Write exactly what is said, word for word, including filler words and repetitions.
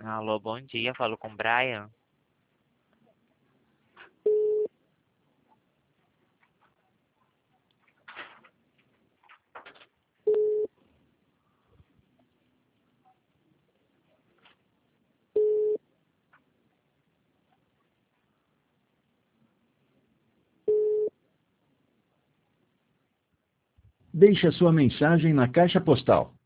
Alô, bom dia, falo com o Brian. Deixe a sua mensagem na caixa postal